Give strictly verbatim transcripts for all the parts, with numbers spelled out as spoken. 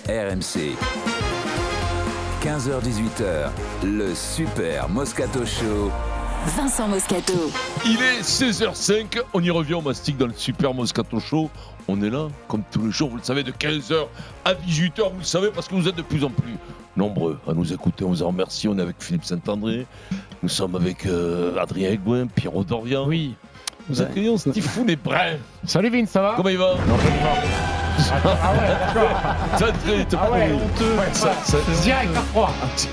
R M C. quinze heures dix-huit heures, le Super Moscato Show. Vincent Moscato. Il est seize heures cinq, on y revient, on mastique dans le Super Moscato Show. On est là, comme tous les jours, vous le savez, de quinze heures à dix-huit heures, vous le savez, parce que vous êtes de plus en plus nombreux à nous écouter. On vous en remercie. On est avec Philippe Saint-André, nous sommes avec euh, Adrien Aigouin, Pierrot Dorian. Oui. Nous accueillons Stéphane Brun. Salut Vince, ça va? Comment il va? Non, pas du tout. Ah ouais, d'accord. Ça très, très Ah ouais, honteux. Ouais, ça, ça, c'est direct à froid.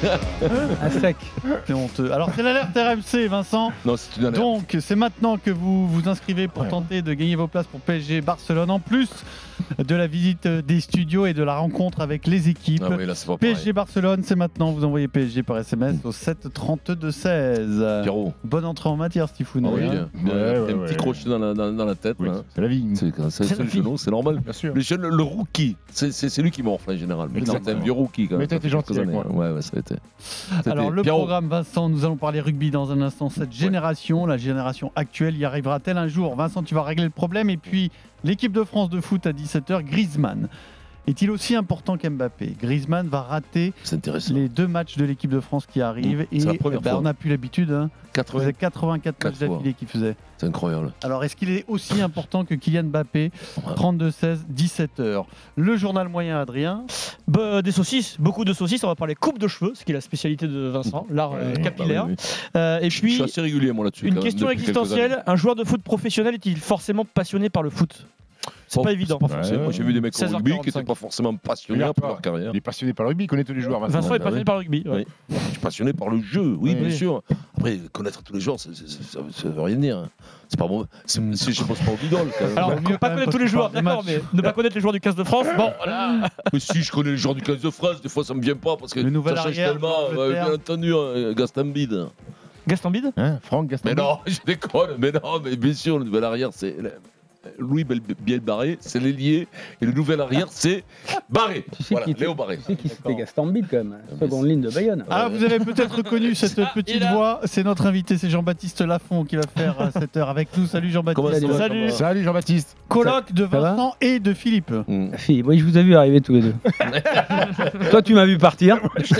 À sec. C'est honteux. Alors, c'est l'alerte R M C, Vincent. Non, c'est une alerte. Donc, c'est maintenant que vous vous inscrivez pour ouais. tenter de gagner vos places pour P S G Barcelone. En plus de la visite des studios et de la rencontre avec les équipes. Ah oui, là, c'est pas P S G Barcelone, c'est maintenant. Vous envoyez P S G par S M S au sept trente-deux seize. Pierrot. Bonne entrée en matière, Stéphane. Ah oui, hein. ouais, ouais, ouais, un ouais, petit ouais. crochet dans la, dans, dans la tête. Oui, là. c'est la vie. C'est, c'est, c'est, c'est le genou, c'est normal. Bien sûr. Le, jeune, le rookie, c'est, c'est, c'est lui qui morfle en général. Mais c'est un vieux rookie quand même. Mais t'as été gentil avec moi. Ouais, ouais, ça a été. C'était Alors, le Pierrot. programme, Vincent, nous allons parler rugby dans un instant. Cette génération, ouais. la génération actuelle, y arrivera-t-elle un jour? Vincent, tu vas régler le problème. Et puis, l'équipe de France de foot à dix-sept heures, Griezmann. Est-il aussi important qu'Mbappé? Griezmann va rater les deux matchs de l'équipe de France qui arrivent. Mmh. Et c'est la première bah, fois. on n'a plus l'habitude. Hein. quatre-vingts... quatre-vingt-quatre matchs d'affilée qu'il faisait. C'est incroyable. Alors, est-ce qu'il est aussi important que Kylian Mbappé? Trente-deux seize, dix-sept heures. Le journal moyen, Adrien. Bah, des saucisses, beaucoup de saucisses. On va parler coupe de cheveux, ce qui est la spécialité de Vincent, l'art euh, capillaire. Bah oui, oui. Euh, et puis, je suis assez régulier moi là-dessus. Une question existentielle, un joueur de foot professionnel est-il forcément passionné par le foot? C'est pas, pas évident. C'est pas forcément. Ouais, moi j'ai vu des mecs au rugby qui n'étaient pas forcément passionnés par leur carrière. Il est passionné par le rugby, il connaît tous les joueurs. Vincent, Vincent est passionné bah, par le rugby. Ouais. Oui. Je suis passionné par le jeu, oui, oui bien oui. sûr. Après, connaître tous les joueurs, c'est, c'est, c'est, ça ne veut rien dire. C'est pas bon. C'est, c'est, je pense pas au idole. Alors, ne pas connaître tous les joueurs, d'accord, mais ne pas connaître les joueurs du quinze de France, bon, voilà. Mais si, je connais les joueurs du quinze de France, des fois ça me vient pas parce que le nouvel ça change arrière, tellement. Euh, bien entendu, hein, Gaston Bide. Gaston Bide hein, Franck Gaston Mais non, je déconne, mais non, mais bien sûr, le nouvel arrière, c'est. Louis Biel-Barré, c'est l'ailier, et le nouvel arrière, c'est Barré. Tu sais voilà, qui Léo Barré. Tu sais qui c'était Gaston Bide quand même, seconde ligne de Bayonne. Ah, vous avez peut-être reconnu cette petite a... voix, c'est notre invité, c'est Jean-Baptiste Lafont qui va faire cette heure avec nous. Salut Jean-Baptiste. Salut, Salut. Salut Jean-Baptiste. Colloque de Vincent et de Philippe. Mmh. Philippe, oui, je vous ai vu arriver tous les deux. Toi, tu m'as vu partir.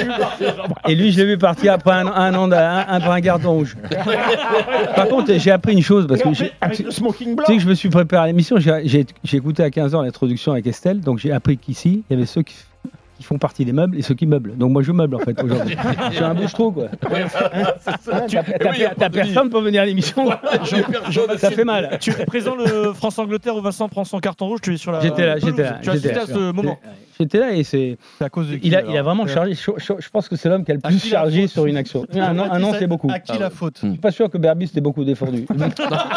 Et lui, je l'ai vu partir après un, un an, un, un, un gardon rouge. Par contre, j'ai appris une chose parce que j'ai, avec le smoking blanc. Tu sais que je me suis préparé à l'émission. J'ai, j'ai, j'ai écouté à quinze ans l'introduction avec Estelle, donc j'ai appris qu'ici, il y avait ceux qui, qui font partie des meubles et ceux qui meublent. Donc moi, je meuble en fait aujourd'hui. Je suis un bouche-trou, quoi. Hein, t'as, t'as, oui, t'as personne pour venir à l'émission. Ça fait mal. Tu es présent le France-Angleterre où Vincent prend son carton rouge. Tu es sur la. J'étais là, j'étais là. Tu as assisté à ce moment. J'étais là et c'est. c'est à cause de qui, il, a, alors, il a vraiment chargé. Je, je, je pense que c'est l'homme qui a le plus chargé sur une action. Un an, un an c'est beaucoup. À qui la faute? Je suis pas sûr que Berbis t'ait beaucoup défendu. Ah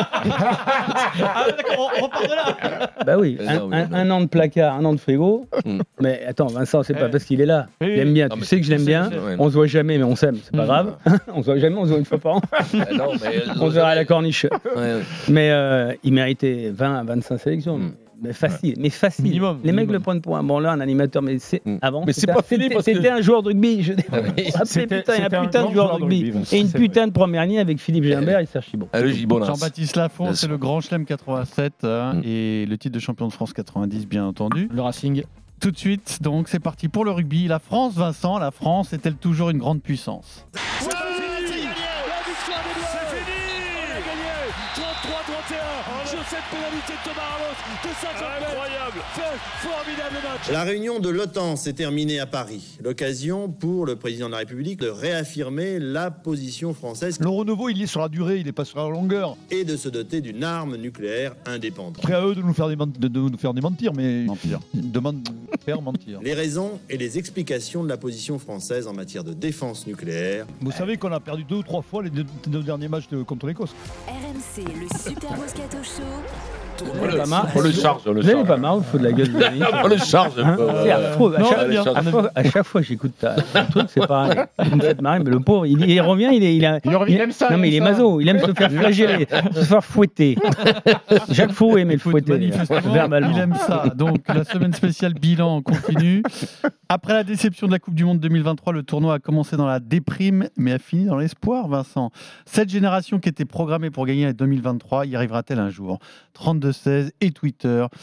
d'accord, on repart de là. Bah oui, un, un, un an de placard, un an de frigo. Mais attends, Vincent, c'est pas parce qu'il est là. Je l'aime bien. Tu sais que je l'aime bien. On se voit jamais, mais on s'aime. C'est pas grave. On se voit jamais, on se voit une fois par an. On se verra à la corniche. Mais il méritait vingt à vingt-cinq sélections. Mais facile, mais facile. Minimum, les minimum. mecs le prennent pour un bon là, un animateur, mais c'est mm. avant. Mais c'était, c'est pas fini c'était, parce c'était que... un joueur de rugby. Je... Ah, c'était, putain, un putain de joueur de rugby. rugby et une putain de première ligne avec Philippe Gimbert et Serge Chibon. Jean-Baptiste Lafont, c'est le Grand Chelem quatre-vingt-sept hein, mm. et le titre de champion de France quatre-vingt-dix, bien entendu. Le Racing. Tout de suite, donc c'est parti pour le rugby. La France, Vincent, la France est-elle toujours une grande puissance? C'est fini, la victoire des Bleus. C'est fini. On a gagné trente-trois trente et un sur cette pénalité de Thomas Arlos de cinquante mètres. Incroyable. Formidable match. La réunion de l'OTAN s'est terminée à Paris. L'occasion pour le président de la République de réaffirmer la position française. Le renouveau, il est sur la durée, il n'est pas sur la longueur. Et de se doter d'une arme nucléaire indépendante. Après à eux de nous faire, dément- de, de nous faire démentir, mais mentir. Ils demandent de faire mentir. Les raisons et les explications de la position française en matière de défense nucléaire. Vous savez qu'on a perdu deux ou trois fois les deux, deux derniers matchs de, contre l'Écosse. R M C, le Super Moscato Show. On le, on le charge, on le Vous charge. n'avez pas marre, vous faut de la gueule de la vie. On le charge. Hein euh, c'est affreux. À, non, chaque, allez, à, fois, à chaque fois, j'écoute ta, ton truc, c'est pareil. Vous me faites marrer, mais le pauvre, il, il revient, il est, il a, il, il, il aime ça. Non, mais il est maso, il aime se faire flageller, se faire fouetter. Jacques Fou aimait le fouetter. Verbalement. Il aime ça. Donc, la semaine spéciale bilan continue. Après la déception de la Coupe du Monde deux mille vingt-trois, le tournoi a commencé dans la déprime, mais a fini dans l'espoir, Vincent. Cette génération qui était programmée pour gagner en deux mille vingt-trois, y arrivera-t-elle un jour? trente-deux seize et Twitter.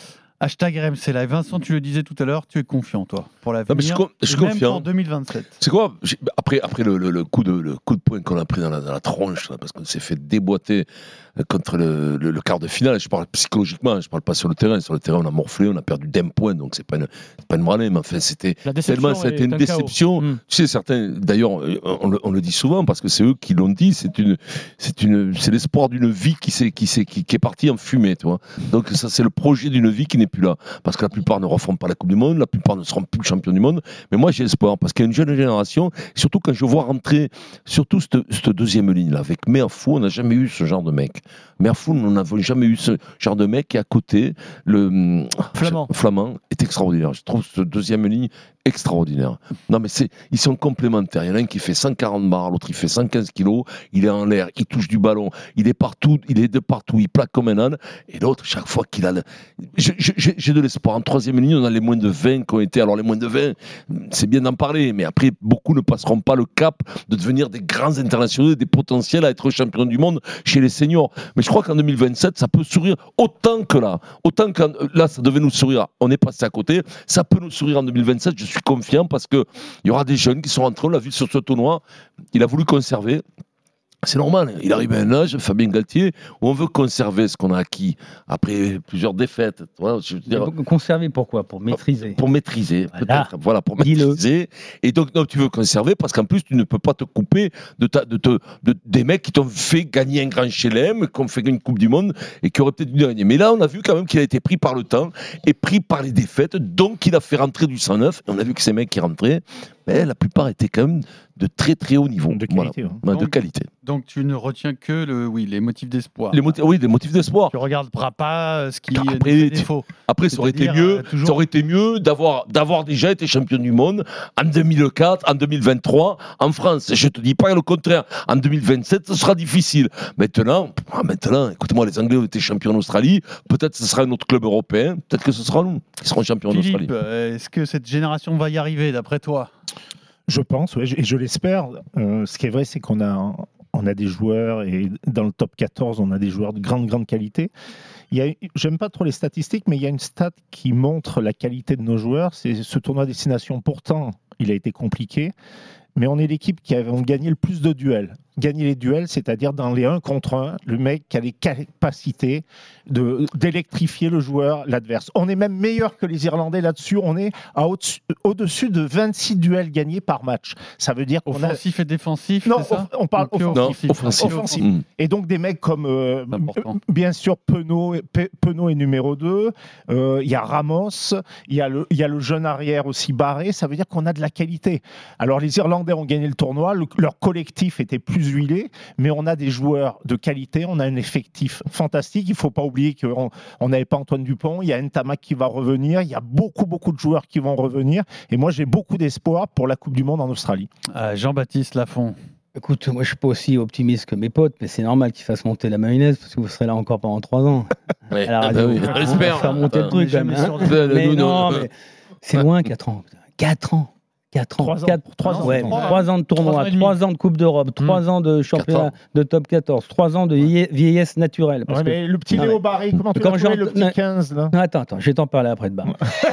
Hashtag R M C Live. Vincent, tu le disais tout à l'heure, tu es confiant, toi, pour Non, l'avenir. mais je suis con- je suis et même confiant. pour deux mille vingt-sept. C'est quoi j'ai- Après, après le, le- le coup de, le coup de poing qu'on a pris dans la, dans la tronche, là, parce qu'on s'est fait déboîter euh, contre le, le- le quart de finale, je parle psychologiquement, je parle pas sur le terrain. Sur le terrain, on a morflé, on a perdu d'un point, donc c'est pas une, c'est pas une branlée, mais enfin, c'était La déception tellement, ça a été est une un déception. chaos. Mm. Tu sais, certains, d'ailleurs, euh, on le, on le dit souvent parce que c'est eux qui l'ont dit, c'est une, c'est une, c'est l'espoir d'une vie qui, s'est, qui, s'est, qui, qui est partie en fumée, tu vois. Donc ça, c'est le projet d'une vie qui n'est plus là, parce que la plupart ne referont pas la Coupe du Monde, la plupart ne seront plus champions du monde. Mais moi, j'ai espoir parce qu'il y a une jeune génération, surtout quand je vois rentrer, surtout cette, cette deuxième ligne là, avec Meafou, on n'a jamais eu ce genre de mec. Meafou, nous n'avons jamais eu ce genre de mec. Et à côté, le Flamand. Flamand est extraordinaire. Je trouve cette deuxième ligne extraordinaire. Non, mais c'est, ils sont complémentaires. Il y en a un qui fait cent quarante barres, l'autre il fait cent quinze kilos. Il est en l'air, il touche du ballon, il est partout, il est de partout, il plaque comme un âne. Et l'autre, chaque fois qu'il a, le... je, je, j'ai, j'ai de l'espoir. En troisième ligne, on a les moins de vingt qui ont été. Alors les moins de vingt, c'est bien d'en parler, mais après beaucoup ne passeront pas le cap de devenir des grands internationaux, des potentiels à être champions du monde chez les seniors. Mais je crois qu'en deux mille vingt-sept, ça peut sourire autant que là, autant que là, ça devait nous sourire. On est passé à côté. Ça peut nous sourire en deux mille vingt-sept. Je suis confiant parce que il y aura des jeunes qui sont rentrés. On l'a vu sur ce tournoi. Il a voulu conserver. C'est normal, il arrive à un âge, Fabien Galtier, où on veut conserver ce qu'on a acquis après plusieurs défaites. Tu vois, je veux dire, conserver pourquoi ? Pour maîtriser. Pour maîtriser, Voilà. peut-être. Voilà, pour Dis-le. maîtriser. Et donc, non, tu veux conserver parce qu'en plus, tu ne peux pas te couper de, ta, de, te, de des mecs qui t'ont fait gagner un grand chelem, qui ont fait une Coupe du Monde et qui auraient peut-être dû gagner. Mais là, on a vu quand même qu'il a été pris par le temps et pris par les défaites. Donc, il a fait rentrer du cent neuf. Et on a vu que ces mecs qui rentraient, mais la plupart étaient quand même de très très haut niveau. De qualité, Voilà. ouais. Ouais, de Donc- qualité. Donc tu ne retiens que le, oui, les motifs d'espoir. Les motifs, oui, des motifs d'espoir. Tu regarderas pas ce qui Après, nous fait tu- défaut. Après, ça aurait été C'est-à-dire, mieux, euh, toujours- ça aurait été mieux d'avoir, d'avoir déjà été champion du monde en deux mille quatre, en deux mille vingt-trois, en France. Je te dis pas le contraire. En deux mille vingt-sept, ce sera difficile. Maintenant, ah, maintenant, écoutez-moi, les Anglais ont été champions en Australie. Peut-être ce sera un autre club européen. Peut-être que ce sera nous qui serons champions en Australie. Philippe, euh, est-ce que cette génération va y arriver d'après toi ? Je pense, ouais, et je l'espère. Euh, ce qui est vrai, c'est qu'on a, on a des joueurs, et dans le top quatorze, on a des joueurs de grande, grande qualité. Il y a, j'aime pas trop les statistiques, mais il y a une stat qui montre la qualité de nos joueurs. C'est ce tournoi Destination. Pourtant, il a été compliqué, mais on est l'équipe qui a gagné le plus de duels. Gagner les duels, c'est-à-dire dans les un contre un, le mec qui a les capacités de, d'électrifier le joueur, l'adverse. On est même meilleur que les Irlandais là-dessus. On est à au-dessus, au-dessus de vingt-six duels gagnés par match. Ça veut dire qu'on a... Offensif et défensif, Non, c'est ça ? on parle Ou que offensif. Non, offensif. Offensif. Mm. Et donc des mecs comme, euh, C'est important. bien sûr, Penaud, Pe- Penaud est numéro deux. Euh, Il y a Ramos, il y a, le, il y a le jeune arrière aussi Barré. Ça veut dire qu'on a de la qualité. Alors les Irlandais ont gagné le tournoi. Le- leur collectif était plus huilé, mais on a des joueurs de qualité. On a un effectif fantastique. Il ne faut pas oublier qu'on on n'avait pas Antoine Dupont. Il y a Ntamak qui va revenir. Il y a beaucoup, beaucoup de joueurs qui vont revenir. Et moi, j'ai beaucoup d'espoir pour la Coupe du Monde en Australie. Euh, Jean-Baptiste Lafont. Écoute, moi je suis pas aussi optimiste que mes potes, mais c'est normal qu'ils fassent monter la mayonnaise parce que vous serez là encore pendant trois ans. Ouais. À la Ah radio, bah oui, on on va l'espère. faire monter le Ah, truc on est quand même. jamais hein. sûr de- Mais Nous, non, nous, mais c'est loin, quatre ans. quatre ans. quatre ans. Trois ans. Quatre- Trois ans. Ouais, Trois ans. trois ans de Trois ans tournoi, et demi. trois ans de Coupe d'Europe, trois ans de championnat Quatre de top quatorze, trois ans de vieille- vieillesse naturelle. Parce Ouais, que- mais le petit Non, Léo mais- Barré, comment tu Quand l'as trouvé, j'entends- le petit non. quinze là Non, attends, attends, je vais t'en parler après de barre.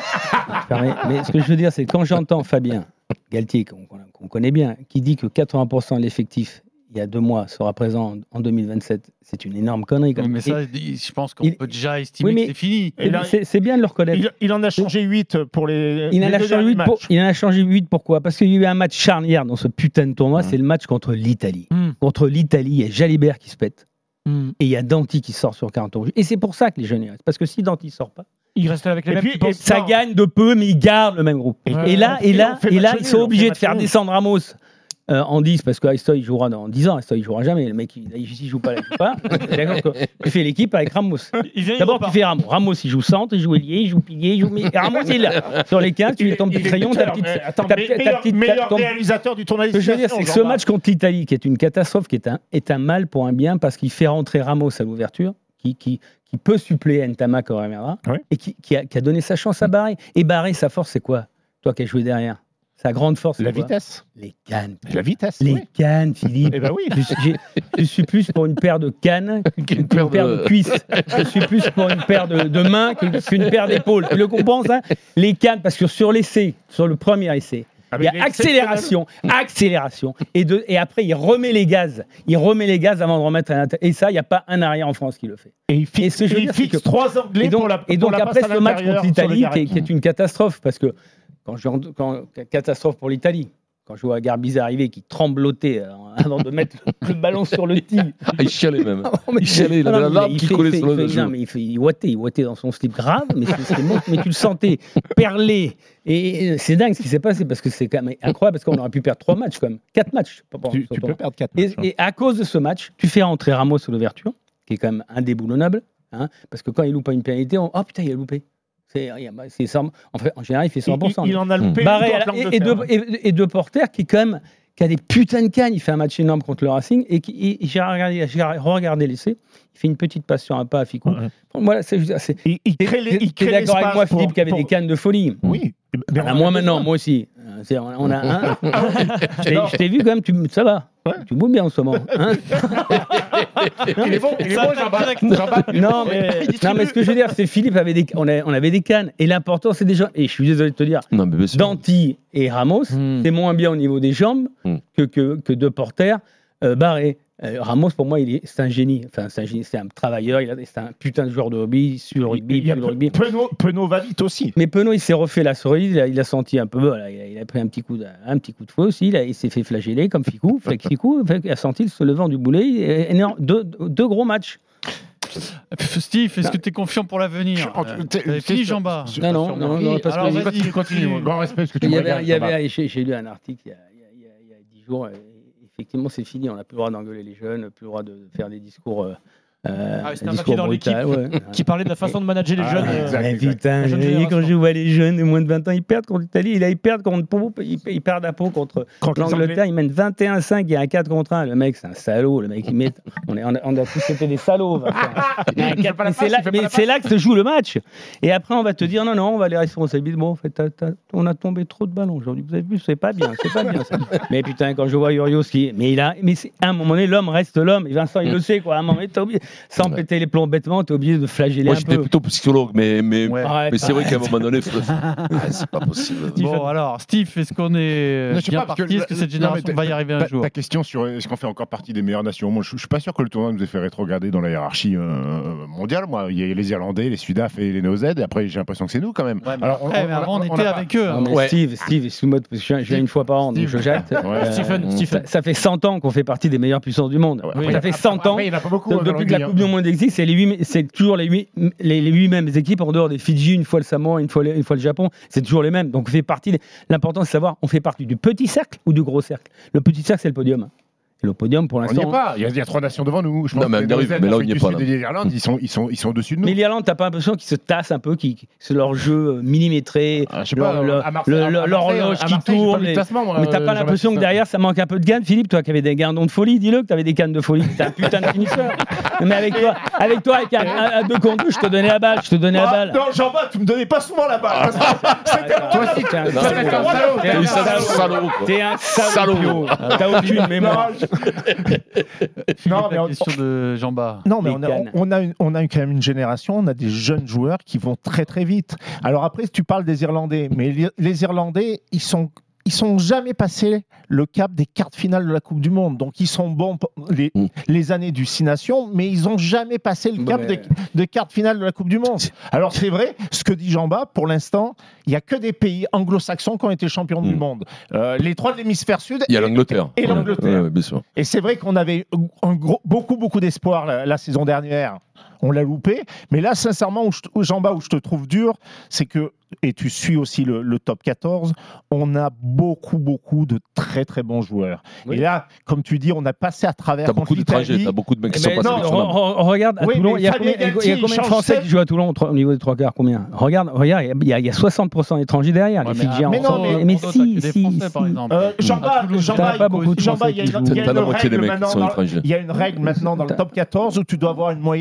mais, mais ce que je veux dire, c'est que quand j'entends Fabien Galtier, qu'on qu'on connaît bien, qui dit que quatre-vingts pour cent de l'effectif, il y a deux mois, sera présent en deux mille vingt-sept, c'est une énorme connerie. quand Oui, même. mais ça, je pense qu'on il- peut déjà estimer Oui, mais- que c'est fini. Et Et là, c'est- c'est bien de le reconnaître. il, il en a changé huit pour les, Il en, les a deux changé derniers huit pour, matchs. il en a changé huit, pourquoi ? Parce qu'il y a eu un match charnière dans ce putain de tournoi, c'est le match contre l'Italie. Mm. Contre l'Italie, il y a Jalibert qui se pète Mm. et il y a Danti qui sort sur quarante rouges. Et c'est pour ça que les jeunes y restent. Parce que si Danti sort pas, Il reste avec les Et mêmes. puis- tu penses et- ça Non. gagne de peu, mais ils gardent le même groupe. Et- Et là, et là, on fait et là match ils nul, sont on obligés fait de faire match nul. descendre Ramos euh, en dix, parce que Aristoy il jouera dans dix ans. Aristoy il jouera jamais. Le mec, il, il, il joue pas, il joue pas. D'accord, quoi. Il fait l'équipe avec Ramos. Il vient, il D'abord, repart. tu fais Ramos. Ramos, il joue centre, il joue ailier, il joue pilier, il joue. Mais Ramos, il est là. Sur les quinze, tu mets ton petit Il est crayon, ta buteur, petite. mais attends, ta- mais- ta meilleur, petite- meilleur ton- réalisateur du tournoi Ce que je veux dire, c'est que ce Jean-Marc. match contre l'Italie, qui est une catastrophe, qui est un, est un mal pour un bien, parce qu'il fait rentrer Ramos à l'ouverture, qui, qui, qui peut suppléer Ntama quand reviendra, Ouais. et qui, qui, a, qui a donné sa chance à Barré. Et Barré, sa force, c'est quoi ? Toi qui as joué derrière. Sa grande force, La c'est quoi? vitesse. Les cannes. La vitesse. Les oui. cannes, Philippe. Eh ben oui. Je, j'ai- je suis plus pour une paire de cannes qu'une paire, paire de... de cuisses. Je suis plus pour une paire de, de mains qu'une, qu'une paire d'épaules. Tu le comprends, ça? Les cannes, parce que sur l'essai, sur le premier essai, il y a accélération, accélération, et, de, et après il remet les gaz, il remet les gaz avant de remettre à l'intérieur. Et ça, il n'y a pas un arrière en France qui le fait. Et il fixe, Et ce que je veux il dire, c'est fixe que- trois Anglais Et donc, pour la et donc pour la après passe à ce match l'intérieur contre sur le l'Italie, qui est, garage. qui est une catastrophe, parce que quand je quand, catastrophe pour l'Italie. Quand je vois Garbisi arriver qui tremblotait euh, avant de mettre le ballon sur le tee. Ah, il chialait même. Oh, mais- Il chialait, il Non, avait non, la mais larme il qui fait- collait fait- sur il le fait- genou. non, mais il, fait, il ouattait, il ouattait dans son slip grave, mais, c'est- c'était bon, mais tu le sentais perler. Et, et c'est dingue ce qui s'est passé parce que c'est quand même incroyable parce qu'on aurait pu perdre trois matchs quand même, quatre matchs. Pas- pas- Tu, pas- tu pas- peux perdre quatre Et, matchs. hein. et à cause de ce match, tu fais rentrer Ramos à l'ouverture, qui est quand même indéboulonnable, hein, parce que quand il loupe pas une pénalité, on... oh putain, il a loupé. C'est, c'est cent, en, fait, en général, il fait cent pour cent. Il, il en a loupé. Barré une à la- contre et, et, de, l'Angleterre. et, et de Porter qui, quand même, qui a des putains de cannes. Il fait un match énorme contre le Racing. Et, qui, et j'ai, regardé, j'ai regardé l'essai. Il fait une petite passe sur un pas à Ficou. Ouais. Voilà, c'est, c'est, c'est, Il, il crée les, il t'es crée d'accord avec l'espace moi, pour- Philippe, qui avait pour- des cannes de folie? Oui. Mais Ah, on moi a maintenant, besoin. moi aussi. C'est- On on a un. Ah oui. Je t'ai, je t'ai vu quand même, tu, ça va. Ouais. Tu bouges bien en ce moment. Hein. Il est bon, il est bon, Jean-Baptiste. Jean-Baptiste, il est Non bon. mais, Il dit non, mais ce que je veux dire, c'est Philippe avait des, on, avait, on avait des cannes. Et l'important, c'est déjà. Et je suis désolé de te dire, Non, mais bien sûr. Danti et Ramos, Hmm. c'est moins bien au niveau des jambes Hmm. que, que, que De Porter, euh, Barré. Euh, Ramos, pour moi, il est, c'est un génie. Enfin, c'est un génie, c'est un travailleur. Il a, c'est un putain de joueur de rugby, sur le rugby, Il y a sur le rugby. Penaud, Penaud va vite aussi. Mais Penaud, il s'est refait la souris, il a, il a senti un peu, voilà, il, a, il a pris un petit coup de, un petit coup de feu aussi, il, a- il s'est fait flageller comme Ficou. Fait que Ficou fait, il a senti se levant du boulet, et- énorme, deux, deux gros matchs. Steve, est-ce que tu es confiant pour l'avenir Je- Euh, t'es- T'avais t'es fini, sûr- Jean-Bas sûr- Non, non, sûrement. non, non, parce Alors, que vas-y. Continue, continue. Grand respect, parce que tu Il y me avait, regardes, il y Jean-Baptiste. avait, j'ai, j'ai lu un article il y a, il y a- il y a- il y a dix jours, et effectivement, c'est fini, on n'a plus le droit d'engueuler les jeunes, plus le droit de faire des discours. Euh, euh, Ah, c'était des un discours papier dans brutals, l'équipe ouais. qui parlait de la façon de manager les Ah, jeunes. euh, exact. Mais putain, La jeune je- quand génération. je vois les jeunes de moins de vingt ans, ils perdent contre l'Italie. Là, ils perdent contre Pau, ils, ils perdent à Pau contre Contre les l'Angleterre. Ils mènent vingt et un à cinq, il y a un quatre contre un. Le mec, c'est un salaud. Le mec, il met... on, est, on, a, on a tous été des salauds. Vincent. Il y a un Il fait quatre- pas la mais c'est passe, là, il fait pas mais la c'est passe. là que se joue le match. Et après, on va te dire non, non, on va les responsabiliser. Bon, en fait, t'as- t'as- on a tombé trop de ballons aujourd'hui. Vous avez vu, c'est pas bien, c'est pas bien ça. Mais putain, quand je vois Urios qui. Mais, il a... mais c'est... à un moment donné, l'homme reste l'homme. Et Vincent, il le sait, quoi. À un moment donné, t'es obligé... sans péter les plombs bêtement, t'es obligé de flageller Moi, un j'étais peu. plutôt psychologue, mais, mais, Ouais. Arrête, mais c'est vrai arrête. qu'à un moment donné, faut- Ah, c'est pas possible. Bon, alors, Steve, est-ce qu'on est Non, je sais bien pas, parce que parti? Est-ce que la- cette non, génération mais va y ta- arriver un ta- jour? Ta question sur est-ce qu'on fait encore partie des meilleures nations au monde, je, je suis pas sûr que le tournoi nous ait fait rétrograder dans la hiérarchie euh, mondiale. Moi, il y a les Irlandais, les Sudaf et les Néo-Z. Et après, j'ai l'impression que c'est nous quand même. Ouais, mais Alors, après, mais avant, on, a était pas- avec eux. Non, hein. mais Ouais. Steve, Steve, excuse-moi, parce que je viens- je viens une fois par an, donc je jette. Ouais. Stephen, ça, Stephen. ça fait cent ans qu'on fait partie des meilleures puissances du monde. Ouais, ça après, fait cent ans. Après, il n'y en a pas beaucoup. de- hein, dans depuis le que la rugby, Coupe du hein. Monde existe, c'est, les huit, c'est toujours les huit, les, les huit mêmes équipes en dehors des Fidji, une fois le Samoa, une fois, les- une fois le Japon. C'est toujours les mêmes. Donc on fait partie. des- L'important, c'est de savoir, on fait partie du petit cercle ou du gros cercle. Le petit cercle, c'est le podium. Et le podium, pour On n'y l'instant. est pas. Il y, a, il y a trois nations devant nous. Je pense Non, mais que on les arrive, Néo-Z, mais là, on l'Afrique n'y est du pas, Sud là. et l'Irlande, ils sont, ils sont, ils sont au-dessus de nous. Mais l'Irlande, t'as pas l'impression qu'ils se tassent un peu, qui, c'est leur jeu euh, millimétré, Ah, je sais leur- pas, leur- à Marseille- le- à le- Marseille, l'horloge à qui Marseille, j'ai pas tourne. vu le et- classement, moi, Mais t'as euh, pas l'impression que Jean-Baptiste. derrière ça manque un peu de gamme, Philippe, toi qui avais des guindons de folie, dis-le que t'avais des cannes de folie, t'es un putain de finisseur. Mais avec toi, avec toi, avec un, un- un deux contre deux, je te donnais la balle, je te donnais la Ah, balle. non, Jean-Baptiste, tu me donnais pas souvent la balle. Toi aussi, t'es un Non, salaud. mais T'es un salaud. T'es un Salaud, salaud. salaud, quoi. T'es un Salaud. salaud. T'as aucune mémoire. Non, mais la on- question de Jean-Bas. Non, mais Les on a, cannes. on, a une, on a une- quand même une génération, on a des jeunes joueurs qui vont très très vite. Alors après, tu parles des Irlandais, mais les, les Irlandais, ils sont, ils sont jamais passés le cap des quarts de finale de la Coupe du Monde. Donc ils sont bons pour les, Mm. les années du Six Nations, mais ils ont jamais passé le Bon, cap mais- des, des quarts de finale de la Coupe du Monde. Alors c'est vrai, ce que dit Jean-Bas, pour l'instant, il y a que des pays anglo-saxons qui ont été champions du Mm. monde. Euh, les trois de l'hémisphère sud. Il y a et- l'Angleterre. Et l'Angleterre. Ouais, ouais, bien sûr. Et c'est vrai qu'on avait un gros- beaucoup, beaucoup d'espoir la, la saison dernière. On l'a loupé. Mais là, sincèrement, où je, où, Jean-Bas, où je te trouve dur, c'est que, et tu suis aussi le, le top quatorze, on a beaucoup, beaucoup de très, très bons joueurs. Oui. Et là, comme tu dis, on a passé à travers. T'as contre beaucoup d'étrangers, l'Italie. t'as beaucoup de mecs qui Eh sont ben, passés non, avec son re- nom. re- regarde, à Oui, Toulon, mais il y a Fabien combien, il y a Galtier, combien il de change Français sept. qui jouent à Toulon au tro- au niveau des trois quarts? Combien? Regarde, regarde, il y a, il y a soixante pour cent d'étrangers derrière, les Ouais, mais Fidjiens. à mais non, Bordeaux, mais- mais Bordeaux, si, t'as que des si, Français, par si. exemple. Euh, Jean-Bas, À Toulouse, Jean-Bas, t'as pas beaucoup de Jean-Bas, il y a une, Français qui il y a jouent. une T'as la moitié règle des mecs qui maintenant sont dans- étrangers. il y a une règle maintenant dans le top quatorze où tu dois avoir une moyenne de sept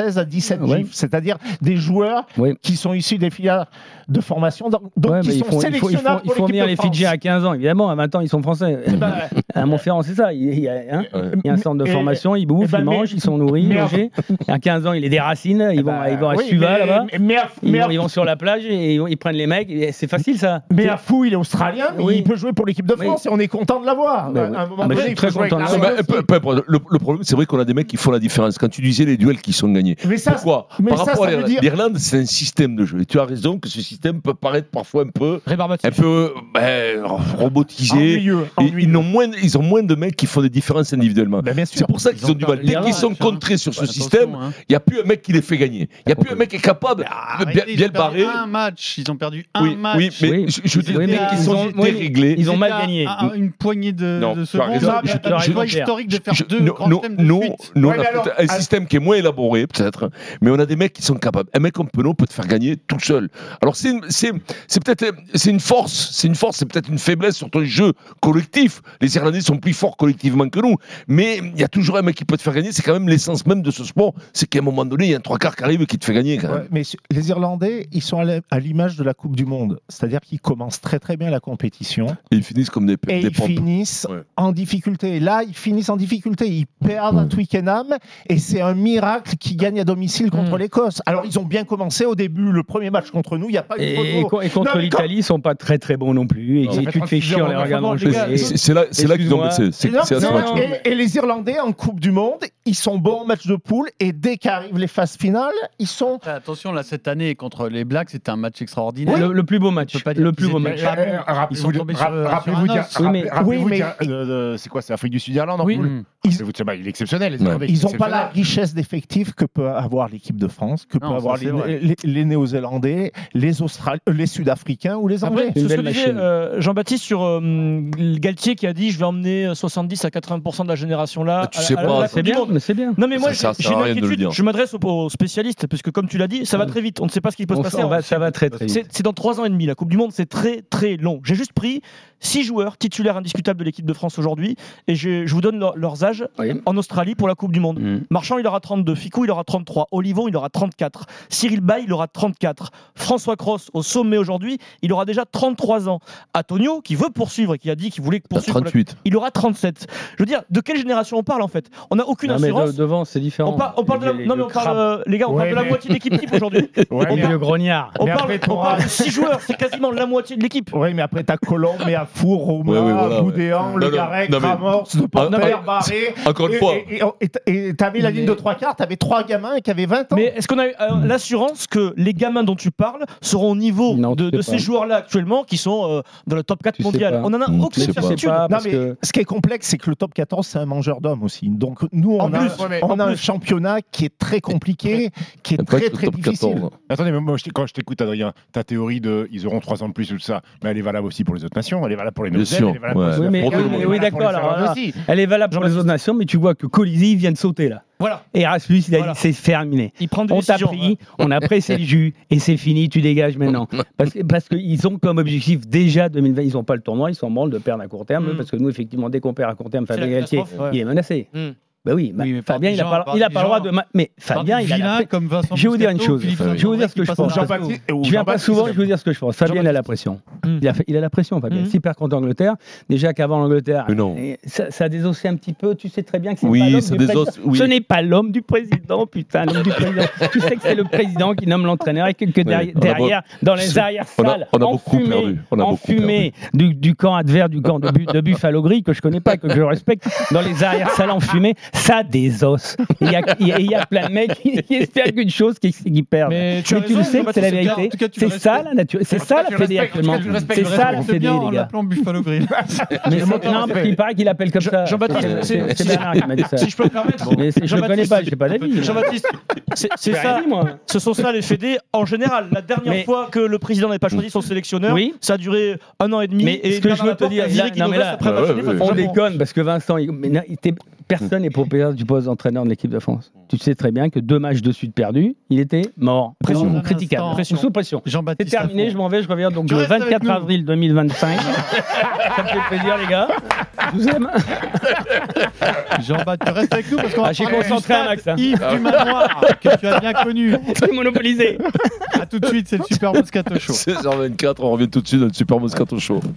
seize à dix-sept Ouais. gifs, c'est-à-dire des joueurs Oui. qui sont issus des filières de formation, donc donc Ouais, qui mais sont il faut, il faut, il faut, sélectionnables il pour faut l'équipe venir de les France. Fidjiens à quinze ans, évidemment. À vingt ans, ils sont français. Eh ben, À Montferrand, c'est ça. Il y a, hein, il y a un centre de Et- formation, ils eh bouffent, ben, ils mais- mangent, ils sont nourris, mais- logés. À quinze ans, il les déracinent, ils vont, bah, ils vont à oui, Suva, mais- là-bas. mais à- Ils mais vont, à- ils vont sur la plage et ils, vont- ils prennent les mecs. et C'est facile, ça. Mais à Fou, il est australien, mais Oui. il peut jouer pour l'équipe de France et on est content de l'avoir. Mais À oui. un moment Ah, mais donné, je suis il faut très jouer avec content la de Non, règle mais, aussi. peu- peu importe. le, le problème, c'est vrai qu'on a des mecs qui font la différence. Quand tu disais les duels qui sont gagnés. Mais ça, Pourquoi mais Par ça, rapport ça à veut l'Irlande, dire- l'Irlande, c'est un système de jeu. Et tu as raison que ce système peut paraître parfois un peu, Rébarbatif. un peu ben, robotisé. Ennuyeux, Et ennuyeux. ils, ont moins, ils ont moins de mecs qui font des différences individuellement. Ben, bien sûr. C'est pour ça qu'ils Ils ont ont du mal. peur. Dès L'Irlande, qu'ils sont attention, contrés sur ce attention, système, hein. il n'y a plus un mec qui les fait gagner. Il n'y a plus un mec qui est capable de Arrêtez, bien, ils bien ont le perdu barrer. un match, ils ont perdu un Oui, match. oui, mais Oui. je, je veux dire, Oui, dès mais qu'ils ils sont ont- oui, déréglés. ils ont mal C'était à- gagné. à une poignée de, Non, de tu as secondes. raison. Un Je te- je- choix je- historique de faire Je- deux nous, grands nous, thèmes de nous, suite. nous, Ouais, on a mais alors, peut-être un à- système qui est moins élaboré, peut-être, mais on a des mecs qui sont capables. Un mec comme Penaud peut te faire gagner tout seul. Alors, c'est une- c'est c'est peut-être c'est une force, c'est une force, c'est peut-être une faiblesse sur ton jeu collectif. Les Irlandais sont plus forts collectivement que nous, mais il y a toujours un mec qui peut te faire gagner. C'est quand même l'essence même de ce sport. C'est qu'à un moment donné, il y a un trois quarts qui arrive et qui te fait gagner. Quand même. Ouais, mais su- les Irlandais, ils sont à la- à l'image de la Coupe du Monde. C'est-à-dire qu'ils commencent très très bien la compétition Et ils finissent comme des, et des ils pompes. finissent Ouais. en difficulté. Et là, ils finissent en difficulté. Ils perdent à Twickenham et c'est un miracle qu'ils gagnent à domicile contre Mm. l'Écosse. Alors, ils ont bien commencé au début. Le premier match contre nous, il n'y a pas eu de Et, et photo. co- et contre Non, mais l'Italie, ils sont pas très très bons non plus. Et, Ça et fait tu te fais chier en les trente-six regardant zéro, les gars. jouer. C'est c'est là, c'est là qu'ils ont Excuse-moi. baissé. C'est Et non, c'est à ce non, match. et, et les Irlandais en Coupe du Monde, ils sont bons en match de poule et dès qu'arrivent les phases finales, ils sont. Attention, là, cette année, contre les Blacks, c'était un match extraordinaire. Le, le plus beau match. On peut pas dire Le qu'ils plus beau étaient match. pas bons. Euh, Ils sont Rappelez-vous, tombés ra- sur, euh, rappelez-vous, sur un d'Ir- os. Oui, mais- rappelez- rappelez-vous oui, mais- d'Ir- de- de- c'est quoi, c'est Afrique du Sud Irlande en Oui. poule. Mm. Ils- Rappelez-vous de ce- bah, il est exceptionnel. Les Ouais. Irlandais, Ils n'ont pas exceptionnels. la richesse d'effectifs que peut avoir l'équipe de France, que Non, peut ça, avoir c'est les, vrai. les- les Néo-Zélandais, les, Australiens, les Sud-Africains ou les Anglais. Après, Une c'est ce que belle disait machine. euh, Jean-Baptiste sur euh, Galtier qui a dit je vais emmener soixante-dix à quatre-vingts pour cent de la génération là. Ah, tu sais pas, C'est bien, mais c'est bien. Non mais moi Ça, ça j'ai sert j'ai à une rien de le inquiétude. dire. Je m'adresse aux, aux spécialistes parce que comme tu l'as dit, ça va très vite. On ne sait pas ce qui peut se On- passer. on va- On- ça va très très vite. C'est c'est dans trois ans et demi. La Coupe du Monde, c'est très très long. J'ai juste pris six joueurs titulaires indiscutables de l'équipe de France aujourd'hui et je, je vous donne leur- leurs âges Oui. en Australie pour la Coupe du Monde. Mm. Marchand, il aura trente-deux. Ficou, il aura trente-trois. Olivon, il aura trente-quatre. Cyril Bay, il aura trente-quatre. François Cross, au sommet aujourd'hui, il aura déjà trente-trois ans. Antonio, qui veut poursuivre et qui a dit qu'il voulait T'as poursuivre, pour la- trente-huit. il aura trente-sept. Je veux dire, de quelle génération on parle en fait? On n'a aucune Non, mais assurance. de- devant, c'est différent. On, par- on parle de la, Les- non mais le on parle, crabe. euh, les gars, on Ouais, parle de la mais- moitié de l'équipe type aujourd'hui. Ouais, Et mais, le grognard. On Mais parle, après, on t'auras- parle de six joueurs, c'est quasiment la moitié de l'équipe. ouais, mais après, t'as Colomb, mais à Four, Romain, Ouais, ouais, voilà, ouais. Boudéan, Non, Le non, Garec, non, mais- Ramors, De non, mais- Porter, Barré. Encore une Et- fois. Et et- et t'avais la ligne de trois quarts, t'avais trois gamins qui avaient vingt ans. Mais est-ce qu'on a eu euh, l'assurance que les gamins dont tu parles seront au niveau Non, de, tu sais de pas. ces joueurs-là actuellement qui sont euh, dans le top quatre Tu sais mondial? pas. On en a Mmh, aucune tu sais pas. certitude. pas. Non, parce mais que- ce qui est complexe, c'est que le top quatorze, c'est un mangeur d'hommes aussi. Donc, nous, on En a, plus, on ouais, mais a en un plus. championnat qui est très compliqué, qui est Après, très, le très top difficile. quatorze. Attendez, mais moi, je t'ai- quand je t'écoute, Adrien, ta théorie de ils auront trois ans de plus ou tout ça, mais elle est valable aussi pour les autres nations, elle est valable pour les Bien Néo-Zélandais, sûr, elle est valable ouais. pour les Oui, mais, Pour tout le oui, monde. mais elle est oui, valable pour d'accord. les Alors, Irlandais voilà. aussi. Elle est valable pour les autres nations, mais tu vois que Colisi vient de sauter là. Voilà, Et Erasmus, il a Voilà. dit c'est terminé. il prend des On t'a décisions. pris, on a pressé le jus et c'est fini, tu dégages maintenant. Parce, que- parce qu'ils ont comme objectif déjà deux mille vingt, ils n'ont pas le tournoi, ils s'en branlent de perdre à court terme, Mm. parce que nous, effectivement, dès qu'on perd à court terme, C'est Fabien la Galtier, catastrophe, ouais. il est menacé. Mm. Ben oui, bah, Oui, mais par Fabien, des il n'a gens- pas, par il a des pas le droit gens- de. ma- Mais Fabien, il a la vilain pression. comme Vincent Je vais vous dire une Moscato, chose. Philippe Je vais vous dire ce que je Jean-Baptiste pense. qui passe au Jean-Baptiste- ou Je viens pas Jean-Baptiste, souvent, je vais vous dire ce que je pense. Fabien, il a la pression. Mm. Il a, il a la pression, Fabien. Mm. S'il perd contre l'Angleterre, déjà qu'avant l'Angleterre, Mais non. et ça, ça a désossé un petit peu. Tu sais très bien que c'est Oui, pas l'homme ça du désosse, président. oui. Ce n'est pas l'homme du président, putain, l'homme du président. Tu sais que c'est le président qui nomme l'entraîneur et que, que derrière, on a derrière, dans les arrières on a- salles, on a beaucoup enfumé, perdu, on a beaucoup enfumé du, du camp adverse, du camp de, Bu- de Buffalo Gris, que je connais pas, que je respecte, dans les arrières salles enfumées, ça désosse. Il y a, il y a- il y a plein de mecs qui, qui espèrent qu'une chose, qui, qui perdent. Mais tu as tu raison, le sais, Jean-Baptiste, c'est la c'est bien. vérité. En tout cas, tu C'est le ça respectes. la nature. C'est En tout ça cas, la tu le fédé respectes, actuellement. en tout cas, tu le respectes, C'est tu le ça la respectes. C'est fédé, bien les en gars. l'appelant Buffalo Grill. Mais c'est- non, parce qu'il paraît qu'il appelle comme ça. Jean-Baptiste, C'est- c'est- c'est Bernard qui m'a dit ça. Si je peux me permettre, Mais c'est- je ne connais pas, je n'ai pas d'avis. Jean-Baptiste, c'est c'est J'ai ça. rien dit, moi. Ce sont ça les fédés en général. La dernière Mais- fois que le président n'avait pas choisi son sélectionneur, Oui. ça a duré un an et demi. Mais et ce que je Bernard veux te Laporte dire, a viré là- Guido non, mais Grèce là, après le ouais, match ouais, aller face ouais. au On Japon. déconne parce que Vincent, il- mais non, il était- Personne n'est propriétaire du poste d'entraîneur de l'équipe de France. Tu sais très bien que deux matchs de suite perdus, il était mort. Pression, Dans un critiquable. instant, Pression. Sous pression. C'est Jean-Baptiste terminé, Lafont. je m'en vais, je reviens donc Tu le restes avec vingt-quatre nous. avril deux mille vingt-cinq. Ça me fait plaisir, les gars. Je vous aime. Jean-Baptiste, tu restes avec nous parce qu'on va Ah, j'ai parler du concentré stade un max, hein. Yves du Manoir, que tu as bien connu. C'est monopolisé. A tout de suite, c'est le Super Moscato Show. seize heures vingt-quatre, on revient tout de suite dans le Super Moscato Show.